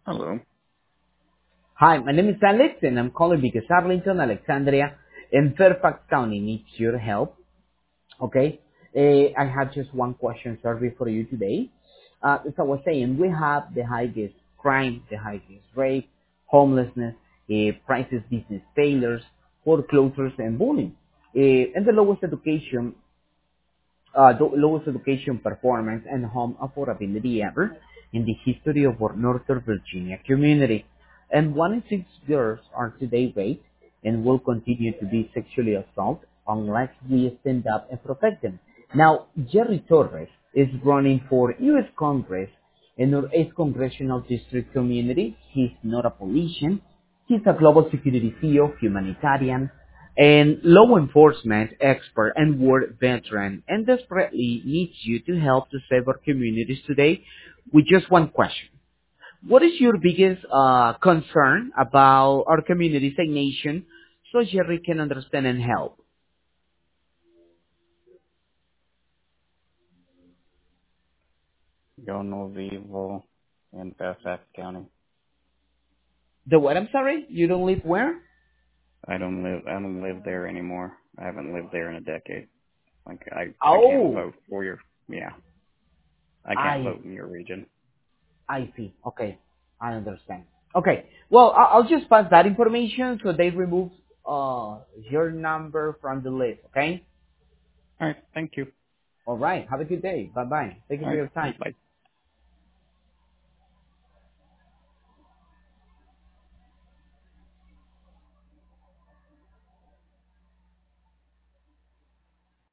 Hello. Hi, my name is Alex, and I'm calling because Arlington, Alexandria, and Fairfax County needs your help. Okay, I have just one question survey for you today. As I was saying, we have the highest crime, the highest rape, homelessness, crisis business failures, foreclosures, and bullying, and the lowest education the lowest education performance and home affordability ever in the history of our Northern Virginia community. And 1 in 6 girls are today raped and will continue to be sexually assaulted unless we stand up and protect them. Now, Jerry Torres is running for U.S. Congress in our 8th Congressional District community. He's not a politician. He's a global security CEO, humanitarian, and law enforcement expert and war veteran, and desperately needs you to help to save our communities today with just one question. What is your biggest concern about our communities and nation so Jerry can understand and help? Yo no vivo in Fairfax County. The what? I'm sorry? You don't live where? I don't live there anymore. I haven't lived there in a decade. Like I can't Oh, vote for your yeah. I can't I vote in your region. I see. Okay, I understand. Okay, well, I'll just pass that information so they remove your number from the list. Okay. All right, thank you. All right. Have a good day. Bye bye. Thank you All for right, your time. bye.